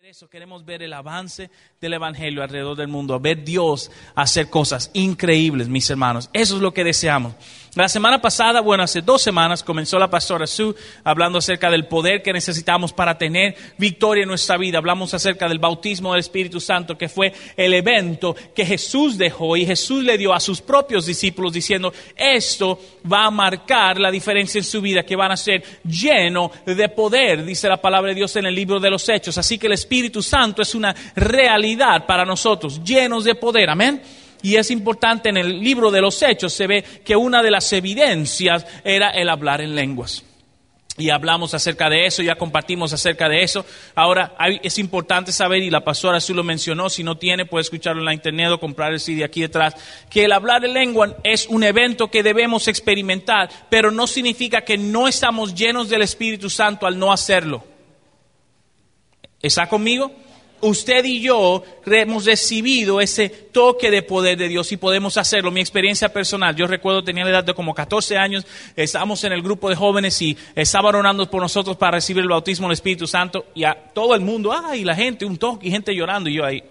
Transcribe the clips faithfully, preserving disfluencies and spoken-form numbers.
Eso queremos ver el avance del evangelio alrededor del mundo, ver Dios hacer cosas increíbles, mis hermanos. Eso es lo que deseamos. La semana pasada, bueno, hace dos semanas comenzó la pastora Sue hablando acerca del poder que necesitamos para tener victoria en nuestra vida. Hablamos acerca del bautismo del Espíritu Santo, que fue el evento que Jesús dejó y Jesús le dio a sus propios discípulos diciendo, esto va a marcar la diferencia en su vida, que van a ser llenos de poder, dice la palabra de Dios en el libro de los Hechos. Así que el Espíritu Santo es una realidad para nosotros, llenos de poder, amén. Y es importante, en el libro de los Hechos se ve que una de las evidencias era el hablar en lenguas. Y hablamos acerca de eso, ya compartimos acerca de eso. Ahora hay, es importante saber, y la pastora Azul lo mencionó, si no tiene puede escucharlo en la internet o comprar el C D aquí detrás, que el hablar en lengua es un evento que debemos experimentar, pero no significa que no estamos llenos del Espíritu Santo al no hacerlo. ¿Está conmigo? Usted y yo hemos recibido ese toque de poder de Dios y podemos hacerlo. Mi experiencia personal, yo recuerdo tenía la edad de como catorce años, estábamos en el grupo de jóvenes y estaban orando por nosotros para recibir el bautismo del Espíritu Santo y a todo el mundo, ay, la gente, un toque y gente llorando y yo ahí.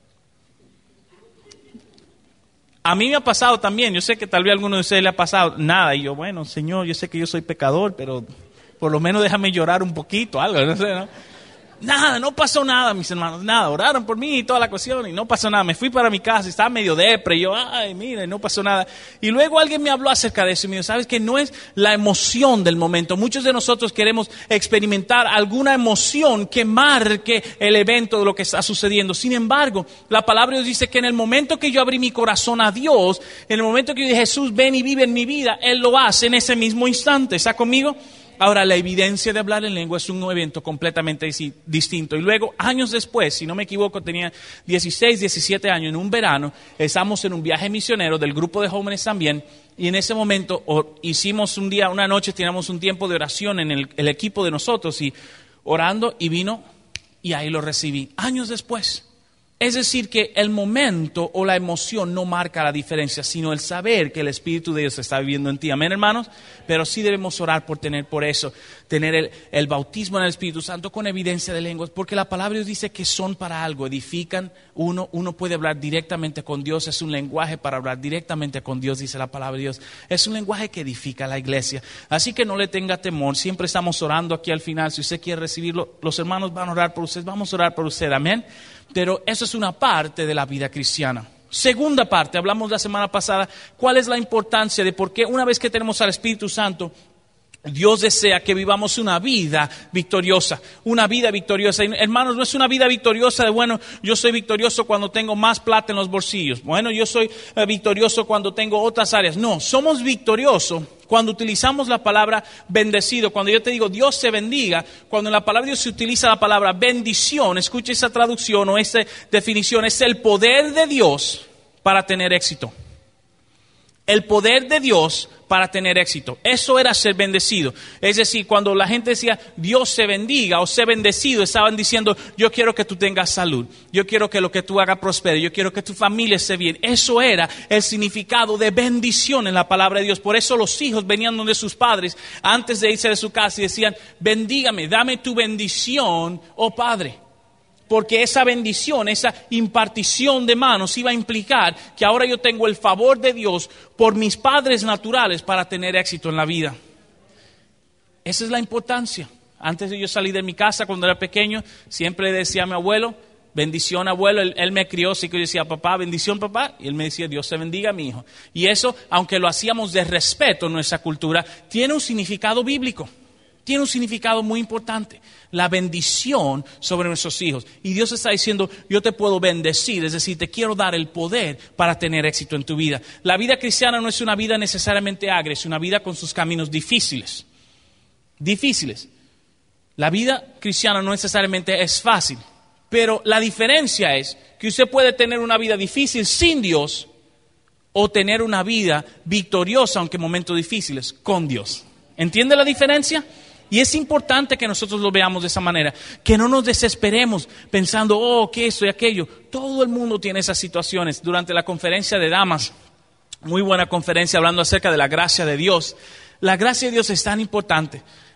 A mí me ha pasado también, yo sé que tal vez a alguno de ustedes le ha pasado nada y yo, bueno, Señor, yo sé que yo soy pecador, pero por lo menos déjame llorar un poquito, algo, no sé, ¿no? Nada, no pasó nada, mis hermanos, nada. Oraron por mí y toda la cuestión y no pasó nada. Me fui para mi casa, estaba medio depre y yo, ay, mire, no pasó nada. Y luego alguien me habló acerca de eso y me dijo, ¿sabes que no es la emoción del momento? Muchos de nosotros queremos experimentar alguna emoción que marque el evento de lo que está sucediendo. Sin embargo, la palabra de Dios dice que en el momento que yo abrí mi corazón a Dios, en el momento que yo dije, Jesús, ven y vive en mi vida, Él lo hace en ese mismo instante. ¿Está conmigo? Ahora, la evidencia de hablar en lengua es un evento completamente distinto. Y luego, años después, si no me equivoco, tenía dieciséis, diecisiete años, en un verano, estamos en un viaje misionero del grupo de jóvenes también. Y en ese momento hicimos un día, una noche, teníamos un tiempo de oración en el, el equipo de nosotros y orando y vino y ahí lo recibí. Años después. Es decir, que el momento o la emoción no marca la diferencia, sino el saber que el Espíritu de Dios está viviendo en ti. Amén, hermanos. Pero sí debemos orar por tener por eso, tener el, el bautismo en el Espíritu Santo con evidencia de lenguas, porque la palabra de Dios dice que son para algo, edifican. Uno, uno puede hablar directamente con Dios, es un lenguaje para hablar directamente con Dios, dice la palabra de Dios. Es un lenguaje que edifica a la iglesia. Así que no le tenga temor, siempre estamos orando aquí al final. Si usted quiere recibirlo, los hermanos van a orar por usted, vamos a orar por usted, amén. Pero eso es una parte de la vida cristiana. Segunda parte, hablamos la semana pasada, ¿cuál es la importancia de por qué una vez que tenemos al Espíritu Santo, Dios desea que vivamos una vida victoriosa, una vida victoriosa? Hermanos, no es una vida victoriosa de, bueno, yo soy victorioso cuando tengo más plata en los bolsillos. Bueno, yo soy eh, victorioso cuando tengo otras áreas. No, somos victoriosos cuando utilizamos la palabra bendecido. Cuando yo te digo Dios te bendiga, cuando en la palabra de Dios se utiliza la palabra bendición, escucha esa traducción o esa definición, es el poder de Dios para tener éxito. El poder de Dios para tener éxito. Eso era ser bendecido. Es decir, cuando la gente decía Dios se bendiga o ser bendecido, estaban diciendo yo quiero que tú tengas salud, yo quiero que lo que tú hagas prospere, yo quiero que tu familia esté bien. Eso era el significado de bendición en la palabra de Dios. Por eso los hijos venían donde sus padres antes de irse de su casa y decían bendígame, dame tu bendición, oh Padre. Porque esa bendición, esa impartición de manos iba a implicar que ahora yo tengo el favor de Dios por mis padres naturales para tener éxito en la vida. Esa es la importancia. Antes de yo salir de mi casa cuando era pequeño, siempre le decía a mi abuelo, bendición abuelo, él, él me crió, así que yo decía papá, bendición papá, y él me decía Dios te bendiga mi hijo. Y eso, aunque lo hacíamos de respeto en nuestra cultura, tiene un significado bíblico. Tiene un significado muy importante, la bendición sobre nuestros hijos. Y Dios está diciendo, yo te puedo bendecir, es decir, te quiero dar el poder para tener éxito en tu vida. La vida cristiana no es una vida necesariamente agria, es una vida con sus caminos difíciles. Difíciles. La vida cristiana no necesariamente es fácil, pero la diferencia es que usted puede tener una vida difícil sin Dios o tener una vida victoriosa, aunque en momentos difíciles, con Dios. ¿Entiende la diferencia? Y es importante que nosotros lo veamos de esa manera, que no nos desesperemos pensando, oh, que esto y aquello. Todo el mundo tiene esas situaciones. Durante la conferencia de damas, muy buena conferencia hablando acerca de la gracia de Dios. La gracia de Dios es tan importante.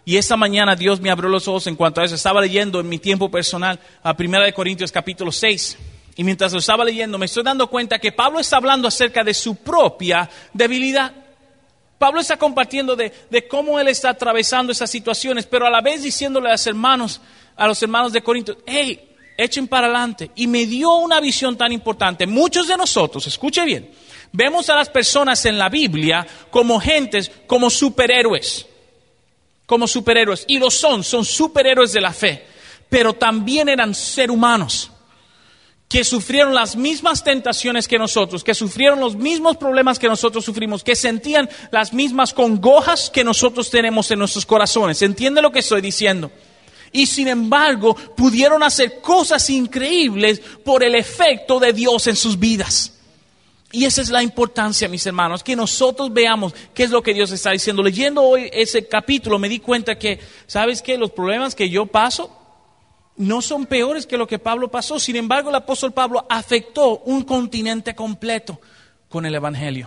Y esta mañana Dios me abrió los ojos en cuanto a eso. Estaba leyendo en mi tiempo personal a Primera de Corintios capítulo seis. Y mientras lo estaba leyendo me estoy dando cuenta que Pablo está hablando acerca de su propia debilidad. Pablo está compartiendo de, de cómo él está atravesando esas situaciones, pero a la vez diciéndole a los hermanos, a los hermanos de Corinto, hey, echen para adelante. Y me dio una visión tan importante. Muchos de nosotros, escuche bien, vemos a las personas en la Biblia como gentes, como superhéroes. Como superhéroes. Y lo son, son superhéroes de la fe. Pero también eran seres humanos que sufrieron las mismas tentaciones que nosotros, que sufrieron los mismos problemas que nosotros sufrimos, que sentían las mismas congojas que nosotros tenemos en nuestros corazones. ¿Entiende lo que estoy diciendo? Y sin embargo, pudieron hacer cosas increíbles por el efecto de Dios en sus vidas. Y esa es la importancia, mis hermanos, que nosotros veamos qué es lo que Dios está diciendo. Leyendo hoy ese capítulo me di cuenta que, ¿sabes qué? Los problemas que yo paso no son peores que lo que Pablo pasó. Sin embargo, el apóstol Pablo afectó un continente completo con el evangelio.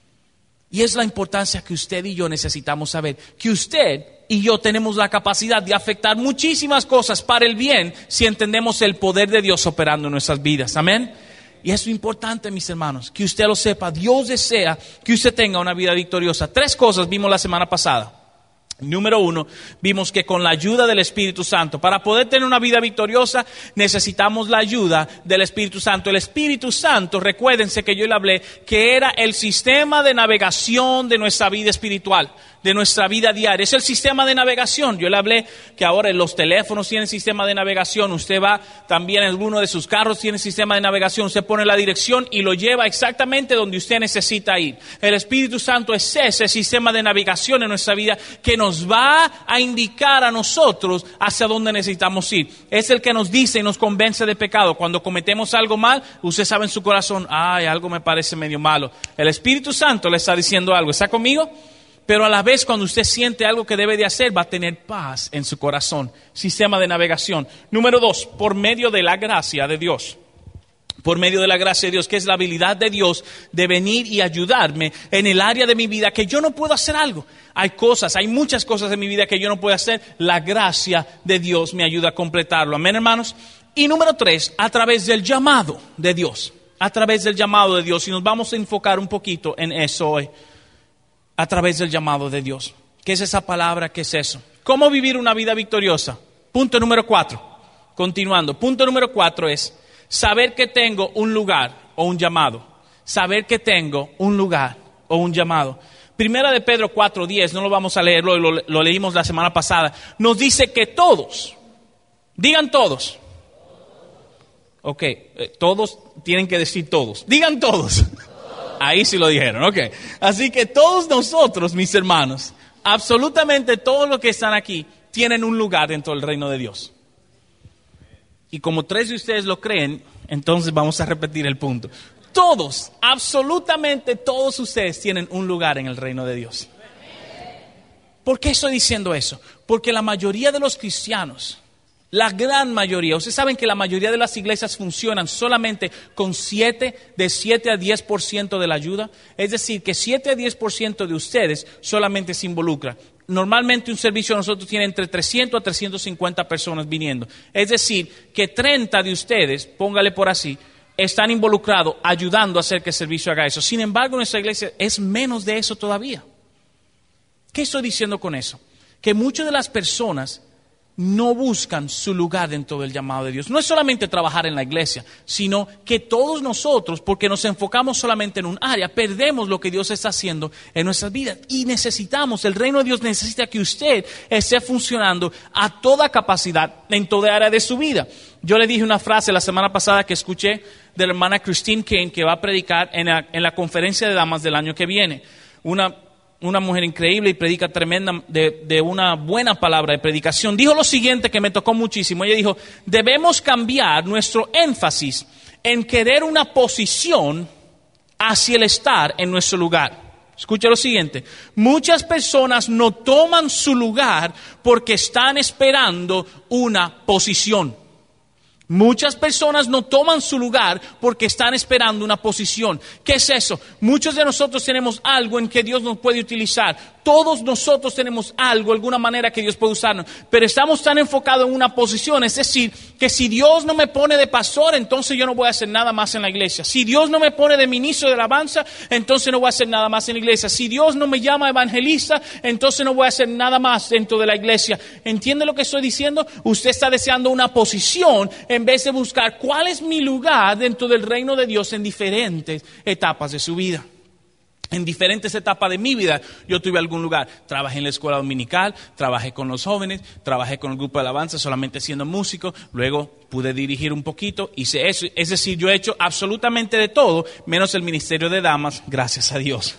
Y es la importancia que usted y yo necesitamos saber. Que usted y yo tenemos la capacidad de afectar muchísimas cosas para el bien si entendemos el poder de Dios operando en nuestras vidas. Amén. Y eso es importante, mis hermanos, que usted lo sepa. Dios desea que usted tenga una vida victoriosa. Tres cosas vimos la semana pasada. Número uno, vimos que con la ayuda del Espíritu Santo, para poder tener una vida victoriosa, necesitamos la ayuda del Espíritu Santo. El Espíritu Santo, recuérdense que yo le hablé, que era el sistema de navegación de nuestra vida espiritual, de nuestra vida diaria. Es el sistema de navegación. Yo le hablé que ahora los teléfonos tienen sistema de navegación. Usted va también en uno de sus carros, tiene sistema de navegación. Usted pone la dirección y lo lleva exactamente donde usted necesita ir. El Espíritu Santo es ese sistema de navegación en nuestra vida que nos va a indicar a nosotros hacia dónde necesitamos ir. Es el que nos dice y nos convence de pecado. Cuando cometemos algo mal, usted sabe en su corazón, ay, algo me parece medio malo. El Espíritu Santo le está diciendo algo. ¿Está conmigo? Pero a la vez, cuando usted siente algo que debe de hacer, va a tener paz en su corazón. Sistema de navegación. Número dos, por medio de la gracia de Dios. Por medio de la gracia de Dios, que es la habilidad de Dios de venir y ayudarme en el área de mi vida que yo no puedo hacer algo. Hay cosas, hay muchas cosas en mi vida que yo no puedo hacer. La gracia de Dios me ayuda a completarlo. Amén, hermanos. Y número tres, a través del llamado de Dios. A través del llamado de Dios. Y nos vamos a enfocar un poquito en eso hoy. A través del llamado de Dios. ¿Qué es esa palabra? ¿Qué es eso? ¿Cómo vivir una vida victoriosa? Punto número cuatro. Continuando. Punto número cuatro es saber que tengo un lugar o un llamado. Saber que tengo un lugar o un llamado. Primera de Pedro cuatro diez, no lo vamos a leerlo, lo, lo leímos la semana pasada. Nos dice que todos, digan todos. Ok, eh, todos tienen que decir todos. Digan todos. Ahí sí lo dijeron, ok. Así que todos nosotros, mis hermanos, absolutamente todos los que están aquí, tienen un lugar dentro del reino de Dios. Y como tres de ustedes lo creen, entonces vamos a repetir el punto. Todos, absolutamente todos ustedes tienen un lugar en el reino de Dios. ¿Por qué estoy diciendo eso? Porque la mayoría de los cristianos, la gran mayoría, ustedes saben que la mayoría de las iglesias funcionan solamente con siete, de siete a diez por ciento de la ayuda. Es decir, que siete a diez por ciento de ustedes solamente se involucran. Normalmente un servicio de nosotros tiene entre trescientos a trescientos cincuenta personas viniendo. Es decir, que treinta de ustedes, póngale por así, están involucrados ayudando a hacer que el servicio haga eso. Sin embargo, nuestra iglesia es menos de eso todavía. ¿Qué estoy diciendo con eso? Que muchas de las personas no buscan su lugar dentro del llamado de Dios. No es solamente trabajar en la iglesia, sino que todos nosotros, porque nos enfocamos solamente en un área, perdemos lo que Dios está haciendo en nuestras vidas. Y necesitamos, el reino de Dios necesita que usted esté funcionando a toda capacidad en toda área de su vida. Yo le dije una frase la semana pasada que escuché de la hermana Christine Kane, que va a predicar en la, en la conferencia de damas del año que viene. Una Una mujer increíble y predica tremenda, de, de una buena palabra de predicación. Dijo lo siguiente que me tocó muchísimo. Ella dijo, debemos cambiar nuestro énfasis en querer una posición hacia el estar en nuestro lugar. Escucha lo siguiente. Muchas personas no toman su lugar porque están esperando una posición. Muchas personas no toman su lugar porque están esperando una posición. ¿Qué es eso? Muchos de nosotros tenemos algo en que Dios nos puede utilizar. Todos nosotros tenemos algo, alguna manera que Dios puede usarnos, pero estamos tan enfocados en una posición, es decir, que si Dios no me pone de pastor, entonces yo no voy a hacer nada más en la iglesia. Si Dios no me pone de ministro de alabanza, entonces no voy a hacer nada más en la iglesia. Si Dios no me llama evangelista, entonces no voy a hacer nada más dentro de la iglesia. ¿Entiende lo que estoy diciendo? Usted está deseando una posición en vez de buscar cuál es mi lugar dentro del reino de Dios en diferentes etapas de su vida. En diferentes etapas de mi vida yo tuve algún lugar. Trabajé en la escuela dominical, trabajé con los jóvenes, trabajé con el grupo de alabanza solamente siendo músico, luego pude dirigir un poquito, hice eso. Es decir, yo he hecho absolutamente de todo, menos el ministerio de damas, gracias a Dios.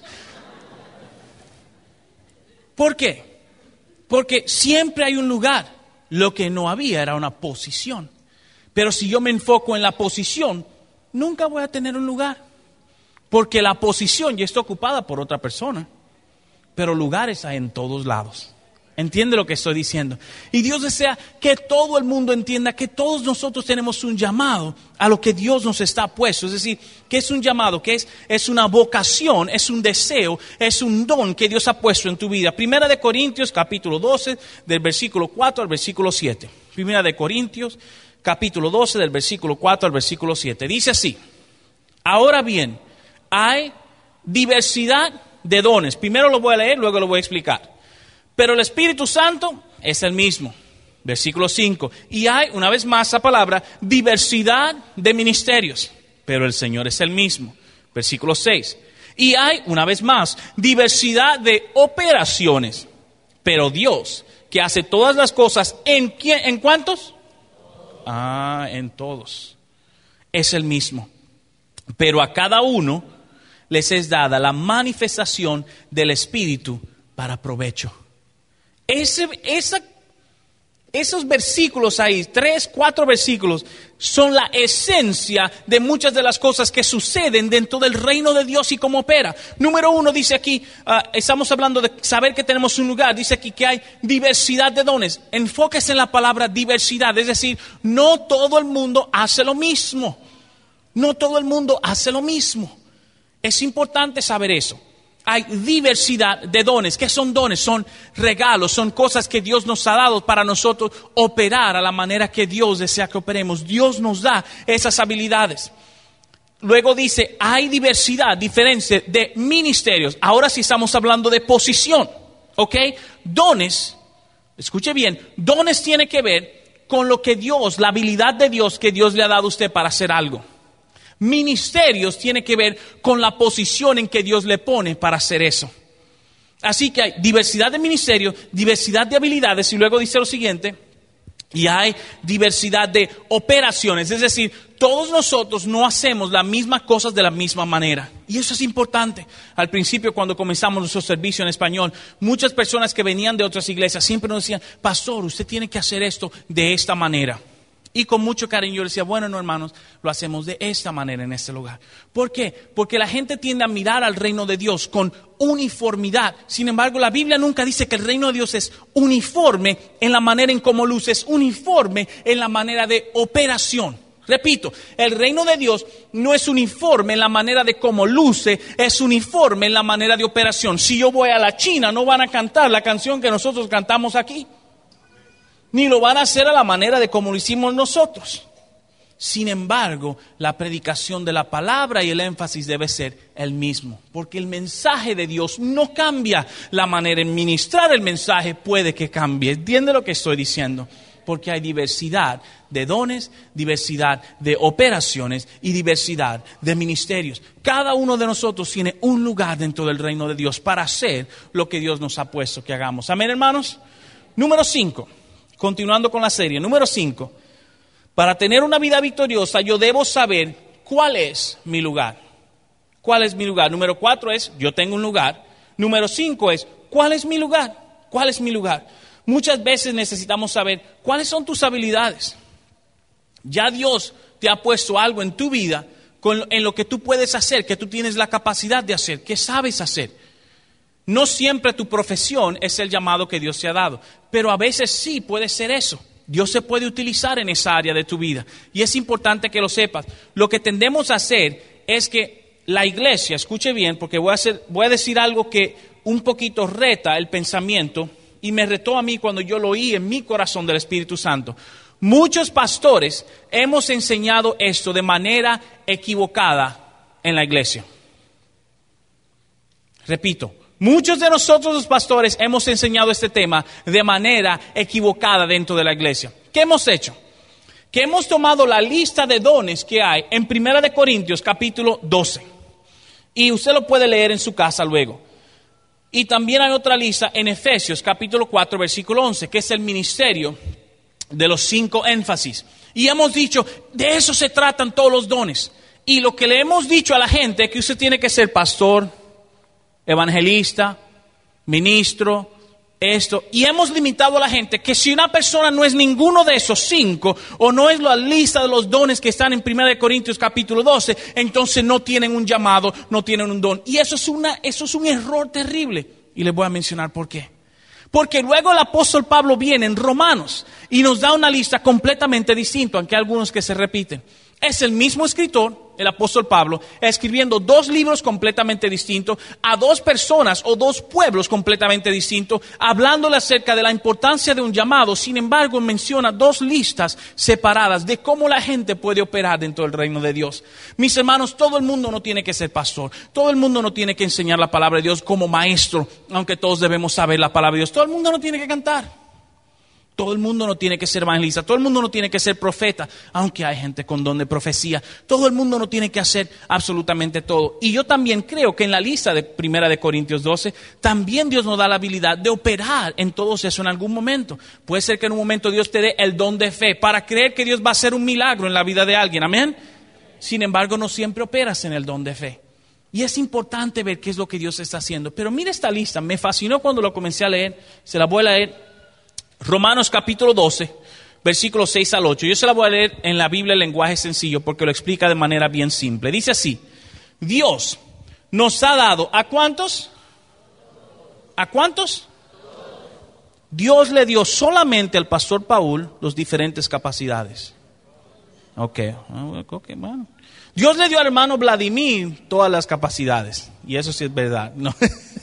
¿Por qué? Porque siempre hay un lugar. Lo que no había era una posición. Pero si yo me enfoco en la posición, nunca voy a tener un lugar. Porque la posición ya está ocupada por otra persona. Pero lugares hay en todos lados. ¿Entiende lo que estoy diciendo? Y Dios desea que todo el mundo entienda que todos nosotros tenemos un llamado a lo que Dios nos está puesto. Es decir, que es un llamado, que es, es una vocación, es un deseo, es un don que Dios ha puesto en tu vida. Primera de Corintios, capítulo doce, del versículo cuatro al versículo siete. Primera de Corintios, capítulo doce, del versículo cuatro al versículo siete. Dice así: ahora bien, hay diversidad de dones. Primero lo voy a leer, luego lo voy a explicar. Pero el Espíritu Santo es el mismo. Versículo cinco. Y hay, una vez más esa palabra, diversidad de ministerios. Pero el Señor es el mismo. Versículo seis. Y hay, una vez más, diversidad de operaciones. Pero Dios, que hace todas las cosas, ¿en quién? ¿En cuántos? Ah, en todos. Es el mismo. Pero a cada uno les es dada la manifestación del Espíritu para provecho. Ese, esa, esos versículos ahí, tres, cuatro versículos, son la esencia de muchas de las cosas que suceden dentro del reino de Dios y cómo opera. Número uno, dice aquí, uh, estamos hablando de saber que tenemos un lugar, dice aquí que hay diversidad de dones. Enfóquese en la palabra diversidad, es decir, no todo el mundo hace lo mismo. No todo el mundo hace lo mismo. Es importante saber eso. Hay diversidad de dones. ¿Qué son dones? Son regalos, son cosas que Dios nos ha dado para nosotros operar a la manera que Dios desea que operemos. Dios nos da esas habilidades. Luego dice, hay diversidad, diferencia de ministerios. Ahora sí estamos hablando de posición, ¿ok? Dones, escuche bien, dones tiene que ver con lo que Dios, la habilidad de Dios que Dios le ha dado a usted para hacer algo. Ministerios tiene que ver con la posición en que Dios le pone para hacer eso. Así que hay diversidad de ministerios, diversidad de habilidades, y luego dice lo siguiente, y hay diversidad de operaciones. Es decir, todos nosotros no hacemos las mismas cosas de la misma manera. Y eso es importante. Al principio, cuando comenzamos nuestro servicio en español, muchas personas que venían de otras iglesias siempre nos decían, pastor, usted tiene que hacer esto de esta manera. Y con mucho cariño yo decía, bueno, no, hermanos, lo hacemos de esta manera en este lugar. ¿Por qué? Porque la gente tiende a mirar al reino de Dios con uniformidad. Sin embargo, la Biblia nunca dice que el reino de Dios es uniforme en la manera en cómo luce, es uniforme en la manera de operación. Repito, el reino de Dios no es uniforme en la manera de cómo luce, es uniforme en la manera de operación. Si yo voy a la China, no van a cantar la canción que nosotros cantamos aquí. Ni lo van a hacer a la manera de como lo hicimos nosotros. Sin embargo, la predicación de la palabra y el énfasis debe ser el mismo. Porque el mensaje de Dios no cambia. La manera en ministrar el mensaje puede que cambie. ¿Entiende lo que estoy diciendo? Porque hay diversidad de dones, diversidad de operaciones y diversidad de ministerios. Cada uno de nosotros tiene un lugar dentro del reino de Dios para hacer lo que Dios nos ha puesto que hagamos. Amén, hermanos. Número cinco. Continuando con la serie, número cinco, para tener una vida victoriosa yo debo saber cuál es mi lugar. ¿Cuál es mi lugar? Número cuatro es, yo tengo un lugar. Número cinco es, ¿cuál es mi lugar? ¿Cuál es mi lugar? Muchas veces necesitamos saber cuáles son tus habilidades. Ya Dios te ha puesto algo en tu vida con, en lo que tú puedes hacer, que tú tienes la capacidad de hacer, que sabes hacer. No siempre tu profesión es el llamado que Dios te ha dado, pero a veces sí puede ser eso. Dios se puede utilizar en esa área de tu vida y es importante que lo sepas. Lo que tendemos a hacer es que la iglesia, escuche bien, porque voy a, hacer, voy a decir algo que un poquito reta el pensamiento y me retó a mí cuando yo lo oí en mi corazón del Espíritu Santo. Muchos pastores hemos enseñado esto de manera equivocada en la iglesia. Repito, muchos de nosotros los pastores hemos enseñado este tema de manera equivocada dentro de la iglesia. ¿Qué hemos hecho? Que hemos tomado la lista de dones que hay en Primera de Corintios capítulo doce. Y usted lo puede leer en su casa luego. Y también hay otra lista en Efesios capítulo cuatro versículo once, que es el ministerio de los cinco énfasis. Y hemos dicho, de eso se tratan todos los dones. Y lo que le hemos dicho a la gente es que usted tiene que ser pastor, evangelista, ministro, esto. Y hemos limitado a la gente que si una persona no es ninguno de esos cinco, o no es la lista de los dones que están en Primera de Corintios capítulo doce, entonces no tienen un llamado, no tienen un don. Y eso es, una, eso es un error terrible. Y les voy a mencionar por qué. Porque luego el apóstol Pablo viene en Romanos y nos da una lista completamente distinta, aunque hay algunos que se repiten. Es el mismo escritor, el apóstol Pablo, escribiendo dos libros completamente distintos a dos personas o dos pueblos completamente distintos, hablándole acerca de la importancia de un llamado. Sin embargo, menciona dos listas separadas de cómo la gente puede operar dentro del reino de Dios. Mis hermanos, todo el mundo no tiene que ser pastor, todo el mundo no tiene que enseñar la palabra de Dios como maestro, aunque todos debemos saber la palabra de Dios. Todo el mundo no tiene que cantar. Todo el mundo no tiene que ser evangelista, todo el mundo no tiene que ser profeta, aunque hay gente con don de profecía. Todo el mundo no tiene que hacer absolutamente todo. Y yo también creo que en la lista de Primera de Corintios doce, también Dios nos da la habilidad de operar en todo eso en algún momento. Puede ser que en un momento Dios te dé el don de fe para creer que Dios va a hacer un milagro en la vida de alguien, amén. Sin embargo, no siempre operas en el don de fe. Y es importante ver qué es lo que Dios está haciendo. Pero mira esta lista, me fascinó cuando lo comencé a leer, se la voy a leer. Romanos capítulo doce, versículos seis al ocho. Yo se la voy a leer en la Biblia en lenguaje sencillo porque lo explica de manera bien simple. Dice así: Dios nos ha dado, ¿a cuántos? ¿A cuántos? Dios le dio solamente al pastor Paul las diferentes capacidades. Ok, ok, bueno. Dios le dio al hermano Vladimir todas las capacidades. Y eso sí es verdad, ¿no?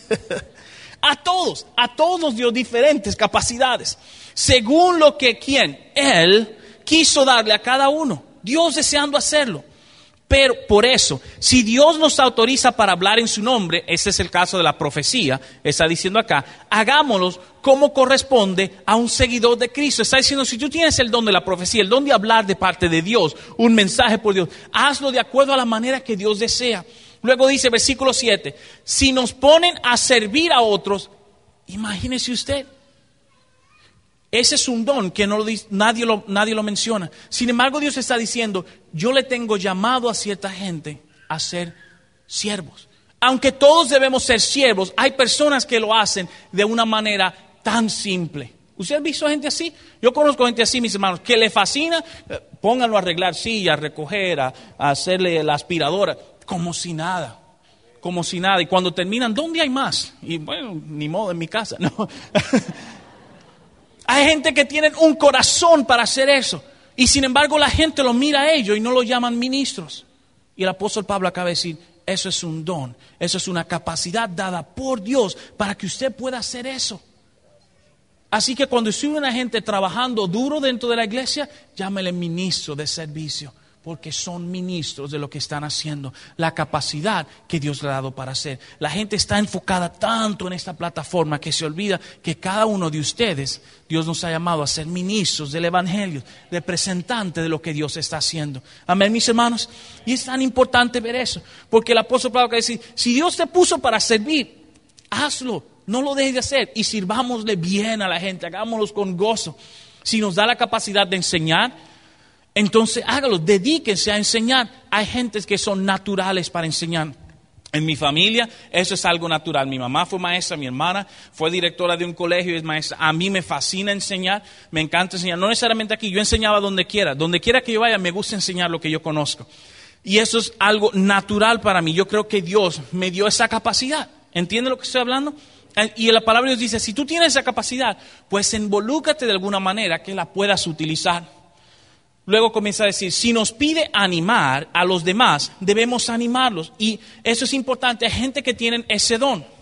A todos, a todos nos dio diferentes capacidades, según lo que quien, Él quiso darle a cada uno, Dios deseando hacerlo. Pero por eso, si Dios nos autoriza para hablar en su nombre, ese es el caso de la profecía, está diciendo acá, hagámoslo como corresponde a un seguidor de Cristo. Está diciendo, si tú tienes el don de la profecía, el don de hablar de parte de Dios, un mensaje por Dios, hazlo de acuerdo a la manera que Dios desea. Luego dice, versículo siete, si nos ponen a servir a otros, imagínese usted, ese es un don que no lo, nadie, lo, nadie lo menciona. Sin embargo, Dios está diciendo, yo le tengo llamado a cierta gente a ser siervos. Aunque todos debemos ser siervos, hay personas que lo hacen de una manera tan simple. ¿Usted ha visto gente así? Yo conozco gente así, mis hermanos, que le fascina, eh, pónganlo a arreglar sillas, a recoger, a, a hacerle la aspiradora. Como si nada, como si nada. Y cuando terminan, ¿dónde hay más? Y bueno, ni modo, en mi casa, ¿no? Hay gente que tiene un corazón para hacer eso. Y sin embargo, la gente lo mira a ellos y no lo llaman ministros. Y el apóstol Pablo acaba de decir, eso es un don, eso es una capacidad dada por Dios para que usted pueda hacer eso. Así que cuando usted ve una gente trabajando duro dentro de la iglesia, llámele ministro de servicio. Porque son ministros de lo que están haciendo, la capacidad que Dios le ha dado para hacer. La gente está enfocada tanto en esta plataforma que se olvida que cada uno de ustedes, Dios nos ha llamado a ser ministros del evangelio, representantes de lo que Dios está haciendo. Amén, mis hermanos. Y es tan importante ver eso, porque el apóstol Pablo dice, si Dios te puso para servir, hazlo, no lo dejes de hacer y sirvámosle bien a la gente, hagámoslo con gozo. Si nos da la capacidad de enseñar, entonces hágalo, dedíquense a enseñar. Hay gentes que son naturales para enseñar. En mi familia eso es algo natural. Mi mamá fue maestra, mi hermana fue directora de un colegio y es maestra. A mí me fascina enseñar, me encanta enseñar. No necesariamente aquí, yo enseñaba donde quiera. Donde quiera que yo vaya me gusta enseñar lo que yo conozco. Y eso es algo natural para mí. Yo creo que Dios me dio esa capacidad. ¿Entiende lo que estoy hablando? Y la palabra de Dios dice, si tú tienes esa capacidad, pues involúcrate de alguna manera que la puedas utilizar. Luego comienza a decir, si nos pide animar a los demás, debemos animarlos. Y eso es importante. Hay gente que tienen ese don.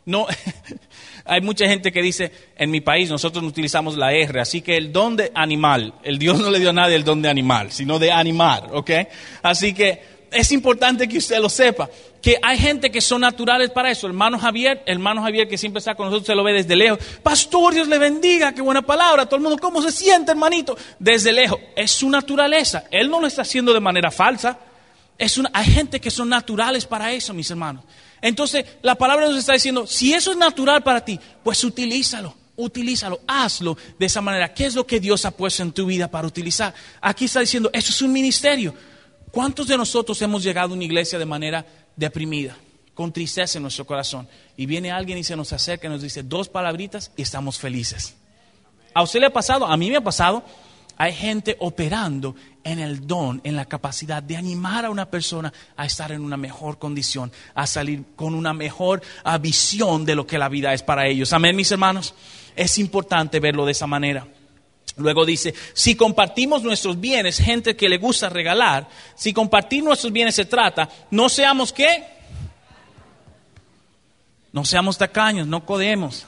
No, hay mucha gente que dice, en mi país nosotros no utilizamos la R, así que el don de animal, el Dios no le dio a nadie el don de animal, sino de animar, ¿ok? Así que es importante que usted lo sepa, que hay gente que son naturales para eso. Hermano Javier, hermano Javier que siempre está con nosotros, se lo ve desde lejos. Pastor, Dios le bendiga, qué buena palabra. Todo el mundo, ¿cómo se siente, hermanito? Desde lejos. Es su naturaleza. Él no lo está haciendo de manera falsa. Es una, hay gente que son naturales para eso, mis hermanos. Entonces, la palabra nos está diciendo, si eso es natural para ti, pues utilízalo. Utilízalo, hazlo de esa manera. ¿Qué es lo que Dios ha puesto en tu vida para utilizar? Aquí está diciendo, eso es un ministerio. ¿Cuántos de nosotros hemos llegado a una iglesia de manera deprimida, con tristeza en nuestro corazón? Y viene alguien y se nos acerca y nos dice dos palabritas y estamos felices. ¿A usted le ha pasado? A mí me ha pasado. Hay gente operando en el don, en la capacidad de animar a una persona a estar en una mejor condición, a salir con una mejor uh, visión de lo que la vida es para ellos. Amén, mis hermanos. Es importante verlo de esa manera. Luego dice, si compartimos nuestros bienes, gente que le gusta regalar, si compartir nuestros bienes se trata, no seamos ¿qué? No seamos tacaños, no codemos.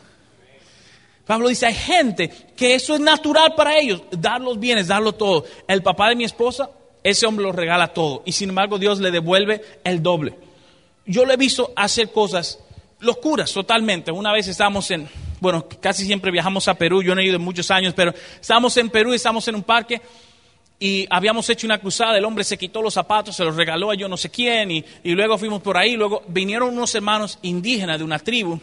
Pablo dice, hay gente que eso es natural para ellos, dar los bienes, darlo todo. El papá de mi esposa, ese hombre lo regala todo y sin embargo Dios le devuelve el doble. Yo lo he visto hacer cosas locuras totalmente. Una vez estábamos en... Bueno, casi siempre viajamos a Perú, yo no he ido en muchos años, pero estábamos en Perú, estábamos en un parque y habíamos hecho una cruzada, el hombre se quitó los zapatos, se los regaló a yo no sé quién y, y luego fuimos por ahí, luego vinieron unos hermanos indígenas de una tribu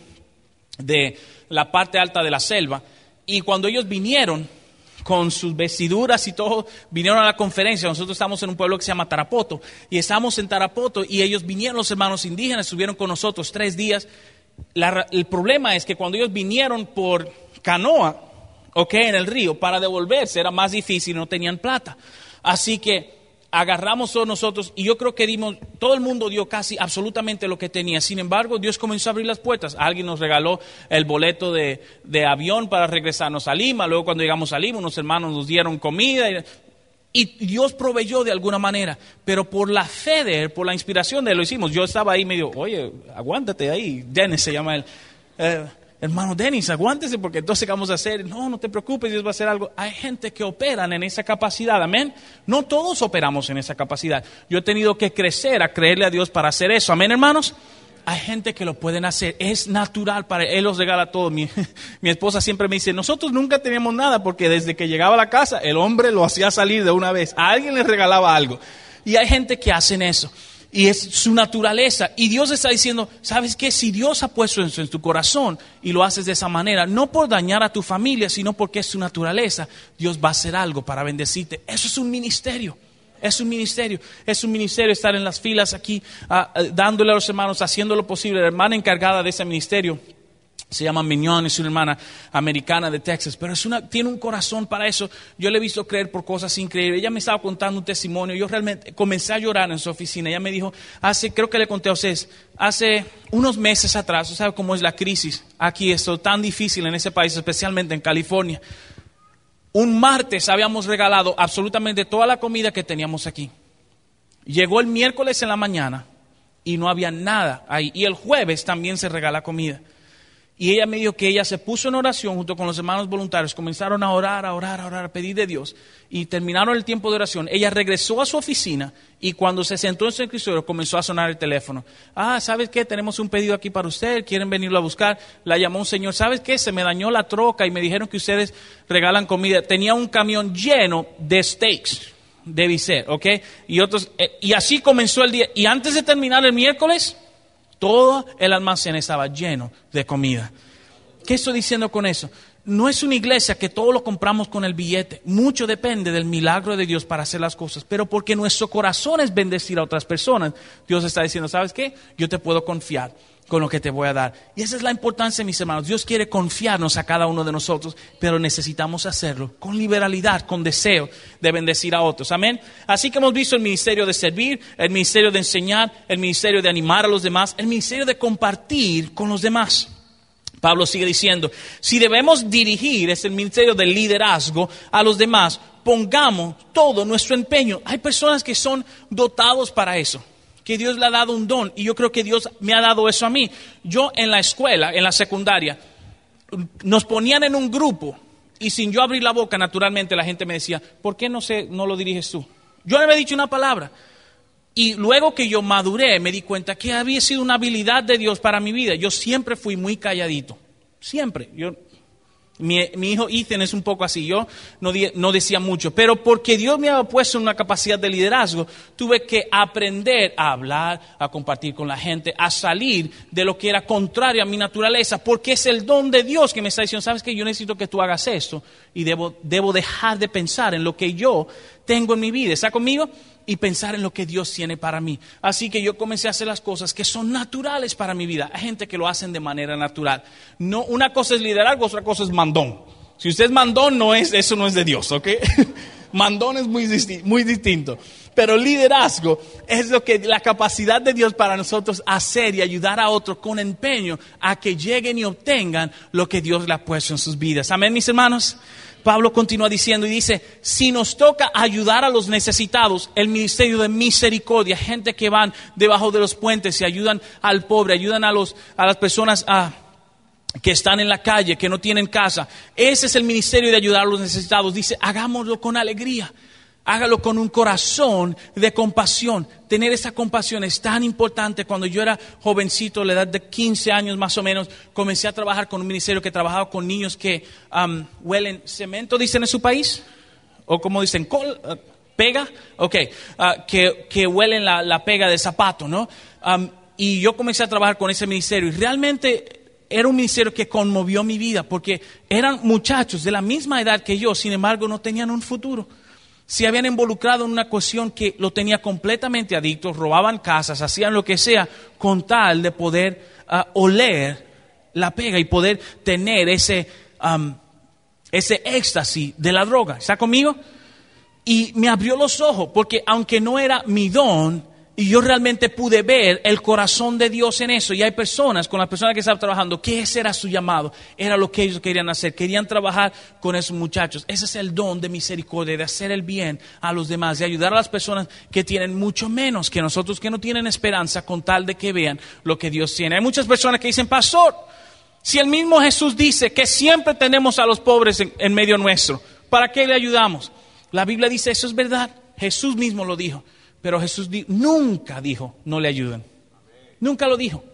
de la parte alta de la selva y cuando ellos vinieron con sus vestiduras y todo, vinieron a la conferencia. Nosotros estamos en un pueblo que se llama Tarapoto y estamos en Tarapoto y ellos vinieron, los hermanos indígenas, estuvieron con nosotros tres días. La, el problema es que cuando ellos vinieron por canoa, okay, en el río, para devolverse era más difícil, no tenían plata. Así que agarramos todos nosotros y yo creo que dimos, todo el mundo dio casi absolutamente lo que tenía. Sin embargo, Dios comenzó a abrir las puertas. Alguien nos regaló el boleto de, de avión para regresarnos a Lima. Luego cuando llegamos a Lima, unos hermanos nos dieron comida y, y Dios proveyó de alguna manera. Pero por la fe de Él, por la inspiración de Él, lo hicimos. Yo estaba ahí medio, oye, aguántate ahí. Dennis se llama él. Eh, Hermano Dennis, aguántese porque entonces ¿qué vamos a hacer? No, no te preocupes, Dios va a hacer algo. Hay gente que operan en esa capacidad, amén. No todos operamos en esa capacidad. Yo he tenido que crecer a creerle a Dios para hacer eso, amén, hermanos. Hay gente que lo pueden hacer, es natural para Él, Él los regala todo. Mi, mi esposa siempre me dice, nosotros nunca teníamos nada porque desde que llegaba a la casa el hombre lo hacía salir de una vez. A alguien le regalaba algo. Y hay gente que hacen eso. Y es su naturaleza. Y Dios está diciendo, ¿sabes qué? Si Dios ha puesto eso en tu corazón y lo haces de esa manera, no por dañar a tu familia, sino porque es su naturaleza, Dios va a hacer algo para bendecirte. Eso es un ministerio. Es un ministerio. Es un ministerio estar en las filas aquí, uh, uh, dándole a los hermanos, haciendo lo posible. La hermana encargada de ese ministerio se llama Mignon, es una hermana americana de Texas, pero es una, tiene un corazón para eso. Yo le he visto creer por cosas increíbles. Ella me estaba contando un testimonio. Yo realmente comencé a llorar en su oficina. Ella me dijo, hace, creo que le conté a ustedes, hace unos meses atrás, ¿usted sabe cómo es la crisis aquí? Esto tan difícil en ese país, especialmente en California. Un martes habíamos regalado absolutamente toda la comida que teníamos aquí. Llegó el miércoles en la mañana y no había nada ahí. Y el jueves también se regala comida. Y ella me dijo que ella se puso en oración junto con los hermanos voluntarios. Comenzaron a orar, a orar, a orar, a pedir de Dios. Y terminaron el tiempo de oración. Ella regresó a su oficina y cuando se sentó en su escritorio comenzó a sonar el teléfono. Ah, ¿sabes qué? Tenemos un pedido aquí para usted. ¿Quieren venirlo a buscar? La llamó un señor. ¿Sabes qué? Se me dañó la troca y me dijeron que ustedes regalan comida. Tenía un camión lleno de steaks de Vicet, ¿ok? Y, otros, eh, y así comenzó el día. Y antes de terminar el miércoles, todo el almacén estaba lleno de comida. ¿Qué estoy diciendo con eso? No es una iglesia que todo lo compramos con el billete. Mucho depende del milagro de Dios para hacer las cosas. Pero porque nuestro corazón es bendecir a otras personas, Dios está diciendo, ¿sabes qué? Yo te puedo confiar con lo que te voy a dar. Y esa es la importancia, mis hermanos. Dios quiere confiarnos a cada uno de nosotros, pero necesitamos hacerlo con liberalidad, con deseo de bendecir a otros. Amén. Así que hemos visto el ministerio de servir, el ministerio de enseñar, el ministerio de animar a los demás, el ministerio de compartir con los demás. Pablo sigue diciendo, si debemos dirigir, es el ministerio del liderazgo a los demás, pongamos todo nuestro empeño. Hay personas que son dotados para eso. que Dios le ha dado un don, y yo creo que Dios me ha dado eso a mí. Yo en la escuela, en la secundaria, nos ponían en un grupo, y sin yo abrir la boca, naturalmente la gente me decía, ¿por qué no, se, no lo diriges tú? Yo no había dicho una palabra. Y luego que yo maduré, me di cuenta que había sido una habilidad de Dios para mi vida. Yo siempre fui muy calladito, siempre. Yo... Mi, mi hijo Ethan es un poco así, yo no, di, no decía mucho, pero porque Dios me había puesto en una capacidad de liderazgo, tuve que aprender a hablar, a compartir con la gente, a salir de lo que era contrario a mi naturaleza, porque es el don de Dios que me está diciendo, ¿sabes qué? Yo necesito que tú hagas esto y debo, debo dejar de pensar en lo que yo tengo en mi vida. ¿Está conmigo? Y pensar en lo que Dios tiene para mí. Así que yo comencé a hacer las cosas que son naturales para mi vida. Hay gente que lo hacen de manera natural. No, una cosa es liderazgo, otra cosa es mandón. Si usted es mandón, no es, eso no es de Dios, ¿ok? Mandón es muy, disti- muy distinto. Pero liderazgo es lo que, la capacidad de Dios para nosotros hacer y ayudar a otros con empeño a que lleguen y obtengan lo que Dios le ha puesto en sus vidas. Amén, mis hermanos. Pablo continúa diciendo y dice, si nos toca ayudar a los necesitados, el ministerio de misericordia, gente que van debajo de los puentes y ayudan al pobre, ayudan a, los, a las personas a, que están en la calle, que no tienen casa. Ese es el ministerio de ayudar a los necesitados. Dice, hagámoslo con alegría. Hágalo con un corazón de compasión. Tener esa compasión es tan importante. Cuando yo era jovencito, a la edad de quince años más o menos, comencé a trabajar con un ministerio que trabajaba con niños que um, huelen cemento, dicen en su país, o como dicen, col, uh, pega, ok, uh, que, que huelen la, la pega de zapato, ¿no? Um, y yo comencé a trabajar con ese ministerio y realmente era un ministerio que conmovió mi vida porque eran muchachos de la misma edad que yo, sin embargo no tenían un futuro. Se habían involucrado en una cuestión que lo tenía completamente adicto, robaban casas, hacían lo que sea con tal de poder uh, oler la pega y poder tener ese, um, ese éxtasis de la droga. ¿Está conmigo? Y me abrió los ojos porque aunque no era mi don, y yo realmente pude ver el corazón de Dios en eso. Y hay personas, con las personas que estaban trabajando, que ese era su llamado. Era lo que ellos querían hacer. Querían trabajar con esos muchachos. Ese es el don de misericordia, de hacer el bien a los demás, de ayudar a las personas que tienen mucho menos que nosotros, que no tienen esperanza, con tal de que vean lo que Dios tiene. Hay muchas personas que dicen, pastor, si el mismo Jesús dice que siempre tenemos a los pobres en, en medio nuestro, ¿para qué le ayudamos? La Biblia dice, eso es verdad. Jesús mismo lo dijo. Pero Jesús di- nunca dijo, no le ayuden. Nunca lo dijo.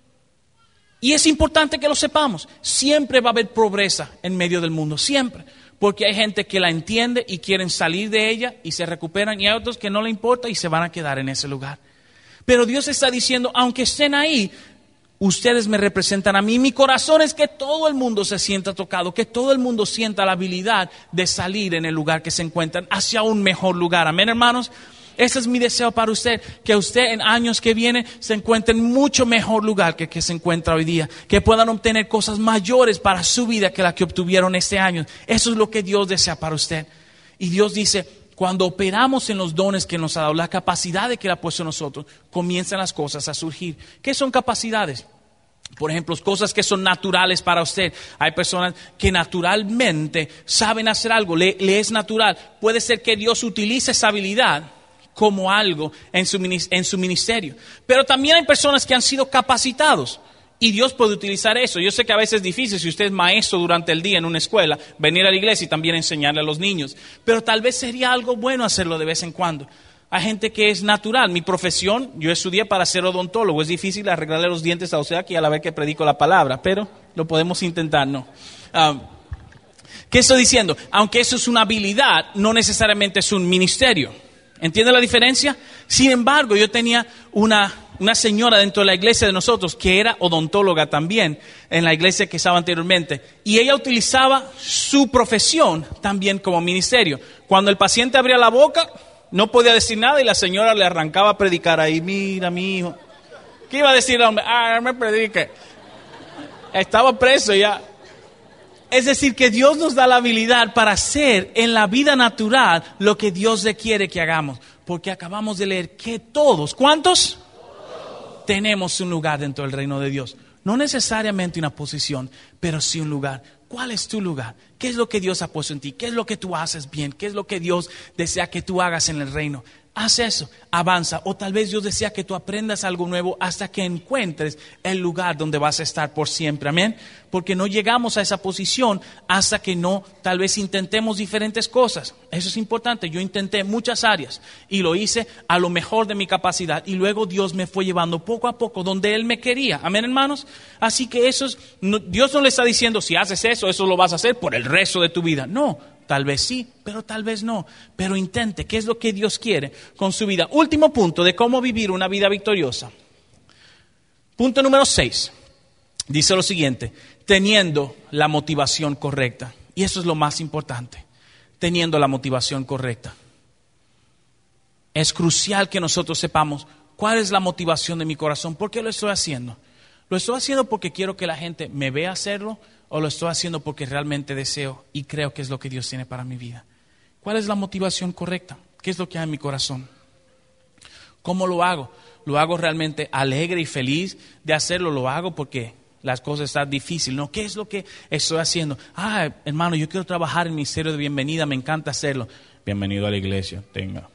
Y es importante que lo sepamos. Siempre va a haber pobreza en medio del mundo, siempre. Porque hay gente que la entiende y quieren salir de ella y se recuperan. Y hay otros que no le importa y se van a quedar en ese lugar. Pero Dios está diciendo, aunque estén ahí, ustedes me representan a mí. Mi corazón es que todo el mundo se sienta tocado, que todo el mundo sienta la habilidad de salir en el lugar que se encuentran hacia un mejor lugar. Amén, hermanos. Ese es mi deseo para usted, que usted en años que vienen se encuentre en mucho mejor lugar que que se encuentra hoy día, que puedan obtener cosas mayores para su vida que la que obtuvieron este año. Eso es lo que Dios desea para usted. Y Dios dice, cuando operamos en los dones que nos ha dado, la capacidad de que Él ha puesto en nosotros, comienzan las cosas a surgir. ¿Qué son capacidades? Por ejemplo, cosas que son naturales para usted. Hay personas que naturalmente saben hacer algo, le, le es natural. Puede ser que Dios utilice esa habilidad como algo en su, en su ministerio. Pero también hay personas que han sido capacitados y Dios puede utilizar eso. Yo sé que a veces es difícil, si usted es maestro durante el día en una escuela, venir a la iglesia y también enseñarle a los niños. Pero tal vez sería algo bueno hacerlo de vez en cuando. Hay gente que es natural. Mi profesión, yo estudié para ser odontólogo. Es difícil arreglarle los dientes a usted aquí a la vez que predico la palabra, pero lo podemos intentar, ¿no? Um, ¿Qué estoy diciendo? Aunque eso es una habilidad, no necesariamente es un ministerio. ¿Entiende la diferencia? Sin embargo, yo tenía una, una señora dentro de la iglesia de nosotros que era odontóloga también en la iglesia que estaba anteriormente. Y ella utilizaba su profesión también como ministerio. Cuando el paciente abría la boca, no podía decir nada y la señora le arrancaba a predicar ahí. Mira, mi hijo. ¿Qué iba a decir el hombre? Ah, me predique. Estaba preso ya. Es decir, que Dios nos da la habilidad para hacer en la vida natural lo que Dios le quiere que hagamos. Porque acabamos de leer que todos, ¿cuántos? Todos. Tenemos un lugar dentro del reino de Dios. No necesariamente una posición, pero sí un lugar. ¿Cuál es tu lugar? ¿Qué es lo que Dios ha puesto en ti? ¿Qué es lo que tú haces bien? ¿Qué es lo que Dios desea que tú hagas en el reino? Haz eso, avanza. O tal vez Dios desea que tú aprendas algo nuevo hasta que encuentres el lugar donde vas a estar por siempre. Amén. Porque no llegamos a esa posición hasta que no, tal vez intentemos diferentes cosas. Eso es importante. Yo intenté muchas áreas y lo hice a lo mejor de mi capacidad. Y luego Dios me fue llevando poco a poco donde Él me quería. Amén, hermanos. Así que eso es, no, Dios no le está diciendo, si haces eso, eso lo vas a hacer por el resto de tu vida. No. Tal vez sí, pero tal vez no. Pero intente, ¿qué es lo que Dios quiere con su vida? Último punto de cómo vivir una vida victoriosa. Punto número seis. Dice lo siguiente, teniendo la motivación correcta. Y eso es lo más importante, teniendo la motivación correcta. Es crucial que nosotros sepamos cuál es la motivación de mi corazón. ¿Por qué lo estoy haciendo? ¿Lo estoy haciendo porque quiero que la gente me vea hacerlo? ¿O lo estoy haciendo porque realmente deseo y creo que es lo que Dios tiene para mi vida? ¿Cuál es la motivación correcta? ¿Qué es lo que hay en mi corazón? ¿Cómo lo hago? ¿Lo hago realmente alegre y feliz de hacerlo? ¿Lo hago porque las cosas están difíciles? ¿No? ¿Qué es lo que estoy haciendo? Ah, hermano, yo quiero trabajar en el ministerio de bienvenida, me encanta hacerlo. Bienvenido a la iglesia, tenga.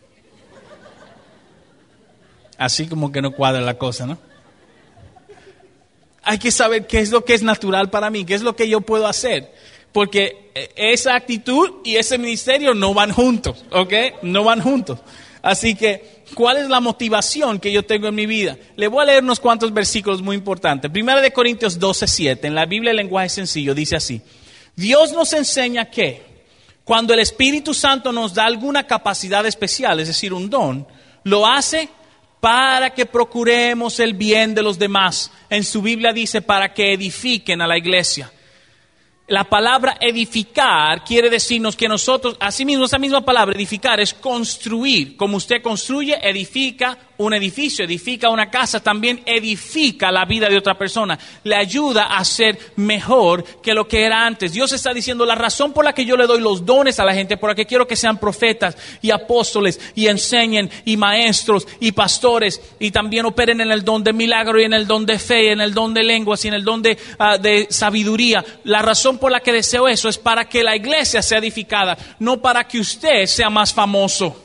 Así como que no cuadra la cosa, ¿no? Hay que saber qué es lo que es natural para mí, qué es lo que yo puedo hacer. Porque esa actitud y ese ministerio no van juntos, ¿ok? No van juntos. Así que, ¿cuál es la motivación que yo tengo en mi vida? Le voy a leer unos cuantos versículos muy importantes. Primera de Corintios doce, siete, en la Biblia el lenguaje sencillo, dice así. Dios nos enseña que cuando el Espíritu Santo nos da alguna capacidad especial, es decir, un don, lo hace para que procuremos el bien de los demás. En su Biblia dice para que edifiquen a la iglesia. La palabra edificar quiere decirnos que nosotros, así mismo, esa misma palabra, edificar, es construir. Como usted construye, edifica un edificio, edifica una casa, también edifica la vida de otra persona. Le ayuda a ser mejor que lo que era antes. Dios está diciendo, la razón por la que yo le doy los dones a la gente, por la que quiero que sean profetas y apóstoles y enseñen y maestros y pastores y también operen en el don de milagro y en el don de fe, y en el don de lenguas y en el don de, uh, de sabiduría. La razón por la que deseo eso es para que la iglesia sea edificada, no para que usted sea más famoso.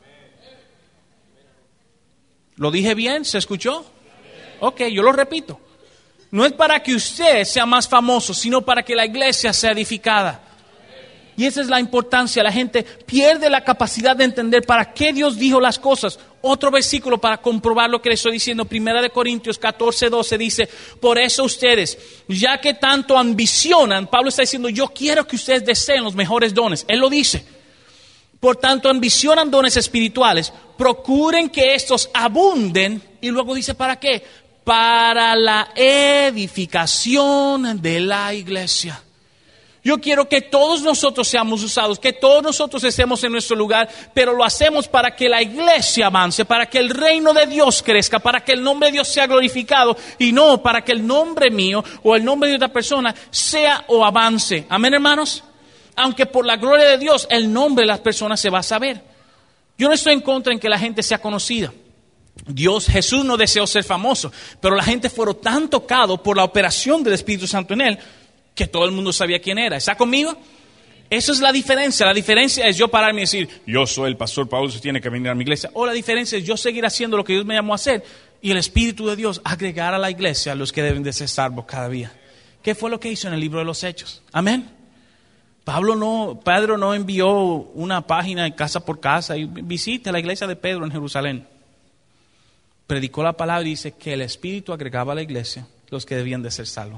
¿Lo dije bien? ¿Se escuchó? Ok, yo lo repito. No es para que usted sea más famoso, sino para que la iglesia sea edificada. Y esa es la importancia. La gente pierde la capacidad de entender para qué Dios dijo las cosas. Otro versículo para comprobar lo que le estoy diciendo. Primera de Corintios catorce, doce dice, por eso ustedes, ya que tanto ambicionan, Pablo está diciendo, yo quiero que ustedes deseen los mejores dones. Él lo dice. Por tanto, ambicionan dones espirituales, procuren que estos abunden. Y luego dice, ¿para qué? Para la edificación de la iglesia. Yo quiero que todos nosotros seamos usados, que todos nosotros estemos en nuestro lugar, pero lo hacemos para que la iglesia avance, para que el reino de Dios crezca, para que el nombre de Dios sea glorificado y no para que el nombre mío o el nombre de otra persona sea o avance. Amén, hermanos. Aunque por la gloria de Dios el nombre de las personas se va a saber. Yo no estoy en contra en que la gente sea conocida. Dios, Jesús no deseó ser famoso, pero la gente fue tan tocado por la operación del Espíritu Santo en él que todo el mundo sabía quién era. ¿Está conmigo? Eso es la diferencia. La diferencia es yo pararme y decir, yo soy el pastor Pablo, usted tiene que venir a mi iglesia. O la diferencia es yo seguir haciendo lo que Dios me llamó a hacer y el Espíritu de Dios agregar a la iglesia a los que deben de ser salvos cada día. ¿Qué fue lo que hizo en el libro de los Hechos? Amén. Pablo no, Pedro no envió una página de casa por casa y visite la iglesia de Pedro en Jerusalén. Predicó la palabra y dice que el Espíritu agregaba a la iglesia los que debían de ser salvos.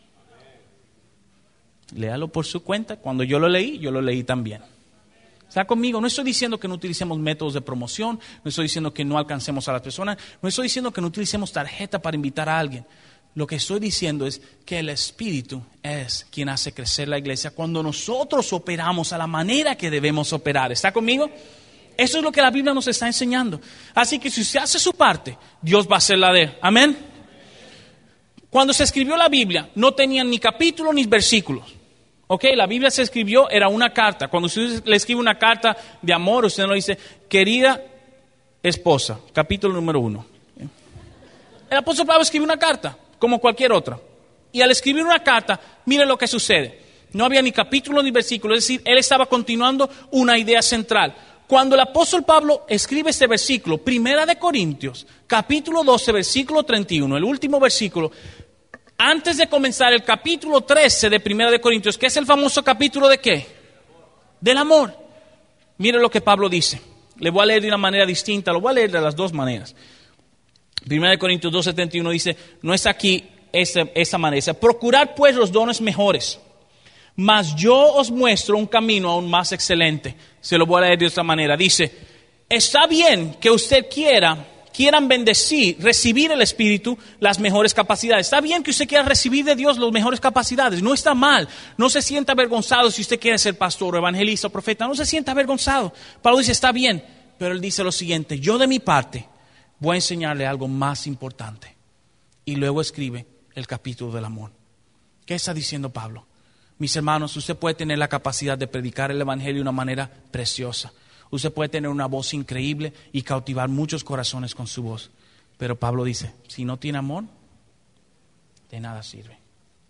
Léalo por su cuenta. Cuando yo lo leí, yo lo leí también. ¿Está conmigo? No estoy diciendo que no utilicemos métodos de promoción, no estoy diciendo que no alcancemos a las personas, no estoy diciendo que no utilicemos tarjeta para invitar a alguien. Lo que estoy diciendo es que el Espíritu es quien hace crecer la iglesia cuando nosotros operamos a la manera que debemos operar. ¿Está conmigo? Eso es lo que la Biblia nos está enseñando. Así que si usted hace su parte, Dios va a hacer la de él. Amén. Cuando se escribió la Biblia, no tenían ni capítulos ni versículos. Ok, la Biblia se escribió, era una carta. Cuando usted le escribe una carta de amor, usted no le dice, querida esposa, capítulo número uno. El apóstol Pablo escribió una carta, como cualquier otra. Y al escribir una carta, mire lo que sucede. No había ni capítulo ni versículo, es decir, él estaba continuando una idea central. cuando el apóstol Pablo escribe este versículo, Primera de Corintios, capítulo doce, versículo treinta y uno, el último versículo, antes de comenzar el capítulo trece de Primera de Corintios, que es el famoso capítulo de ¿qué? Del amor. Mire lo que Pablo dice. Le voy a leer de una manera distinta, lo voy a leer de las dos maneras. Primera de Corintios doce, treinta y uno dice, no es aquí esa, esa manera, dice, procurad pues los dones mejores, mas yo os muestro un camino aún más excelente. Se lo voy a leer de otra manera. Dice, está bien que usted quiera... quieran bendecir, recibir el Espíritu, las mejores capacidades. Está bien que usted quiera recibir de Dios las mejores capacidades. No está mal. No se sienta avergonzado si usted quiere ser pastor o evangelista o profeta. No se sienta avergonzado. Pablo dice, está bien. Pero él dice lo siguiente, yo de mi parte voy a enseñarle algo más importante. Y luego escribe el capítulo del amor. ¿Qué está diciendo Pablo? Mis hermanos, usted puede tener la capacidad de predicar el evangelio de una manera preciosa. Usted puede tener una voz increíble y cautivar muchos corazones con su voz. Pero Pablo dice, si no tiene amor, de nada sirve.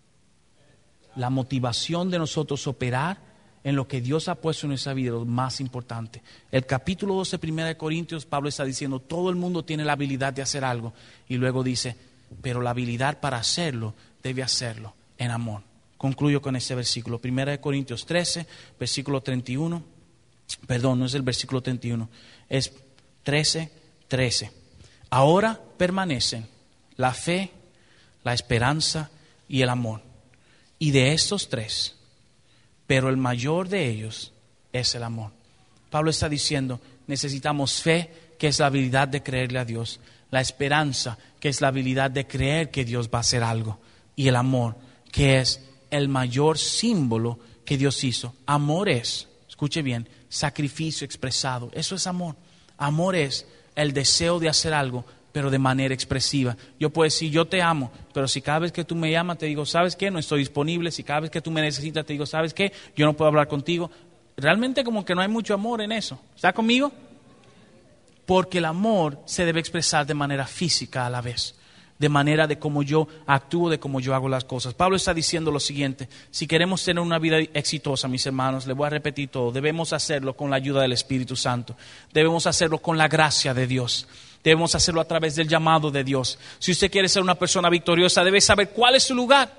La motivación de nosotros operar en lo que Dios ha puesto en nuestra vida es lo más importante. El capítulo doce, Primera de Corintios, Pablo está diciendo, todo el mundo tiene la habilidad de hacer algo. Y luego dice, pero la habilidad para hacerlo, debe hacerlo en amor. Concluyo con ese versículo. Primera de Corintios trece, versículo treinta y uno. Perdón, no es el versículo treinta y uno, es trece, trece. Ahora permanecen la fe, la esperanza y el amor. Y de estos tres, pero el mayor de ellos es el amor. Pablo está diciendo, necesitamos fe, que es la habilidad de creerle a Dios. La esperanza, que es la habilidad de creer que Dios va a hacer algo. Y el amor, que es el mayor símbolo que Dios hizo. Amor es, escuche bien, sacrificio expresado. Eso es amor. Amor es el deseo de hacer algo, pero de manera expresiva. Yo puedo decir, yo te amo, pero si cada vez que tú me llamas te digo, ¿sabes qué? No estoy disponible. Si cada vez que tú me necesitas te digo, ¿sabes qué? Yo no puedo hablar contigo. Realmente como que no hay mucho amor en eso. ¿Está conmigo? Porque el amor se debe expresar de manera física a la vez. De manera de cómo yo actúo, de cómo yo hago las cosas. Pablo está diciendo lo siguiente, si queremos tener una vida exitosa, mis hermanos, les voy a repetir todo, debemos hacerlo con la ayuda del Espíritu Santo, debemos hacerlo con la gracia de Dios, debemos hacerlo a través del llamado de Dios. Si usted quiere ser una persona victoriosa, debe saber cuál es su lugar.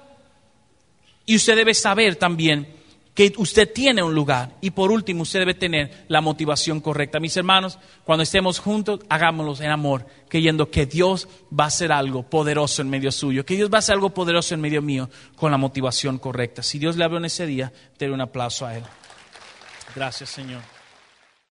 Y usted debe saber también que usted tiene un lugar. Y por último, usted debe tener la motivación correcta. Mis hermanos, cuando estemos juntos, hagámoslo en amor, creyendo que Dios va a hacer algo poderoso en medio suyo, que Dios va a hacer algo poderoso en medio mío, con la motivación correcta. Si Dios le habló en ese día, denle un aplauso a Él. Gracias, Señor.